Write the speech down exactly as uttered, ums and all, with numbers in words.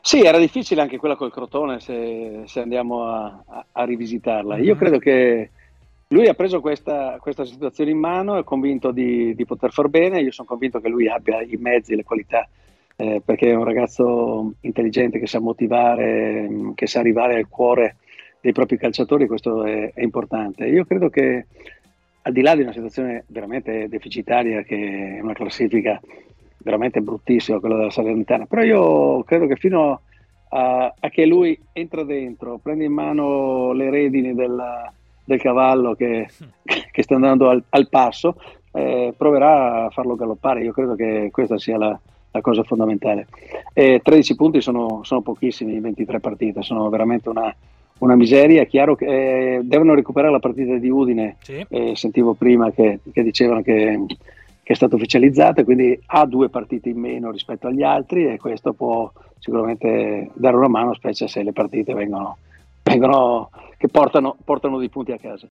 Sì, era difficile anche quella col Crotone se, se andiamo a, a- a rivisitarla. Io Mhm. credo che lui ha preso questa, questa situazione in mano, è convinto di, di poter far bene. Io sono convinto che lui abbia i mezzi, le qualità, eh, perché è un ragazzo intelligente che sa motivare, mh, che sa arrivare al cuore dei propri calciatori. Questo è, è importante. Io credo che al di là di una situazione veramente deficitaria, che è una classifica veramente bruttissima, quella della Salernitana, però io credo che fino a, a che lui entra dentro, prende in mano le redini della- del cavallo che, che sta andando al, al passo, eh, proverà a farlo galoppare. Io credo che questa sia la, la cosa fondamentale. E tredici punti sono, sono pochissimi in ventitré partite, sono veramente una, una miseria. È chiaro che eh, devono recuperare la partita di Udine. Sì. Eh, sentivo prima che, che dicevano che, che è stato ufficializzato, quindi ha due partite in meno rispetto agli altri, e questo può sicuramente dare una mano, specie se le partite vengono, vengono che portano, portano dei punti a casa.